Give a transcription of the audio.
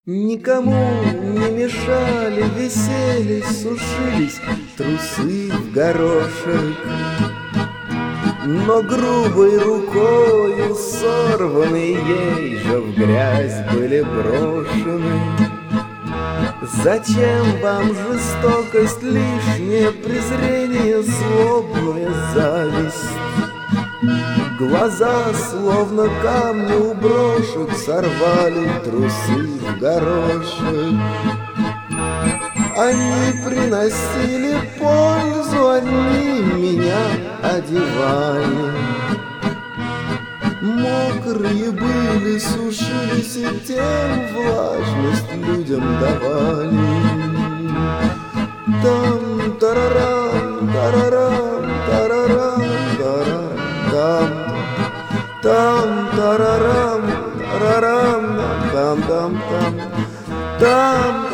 Никому не мешали, веселись, сушились трусы в горошек. Но грубой рукою сорванные ей же в грязь были брошены. Зачем вам жестокость, лишнее презрение, злобная зависть? Глаза, словно камни у брошек, сорвали трусы в горошек. Они приносили пользу, они меня одевали. Мокрые были, сушились, и тем влажность людям давали. Там тарарам, тарарам, тарарам, тарарам, там тарарам, тарарам, там, там, там, там.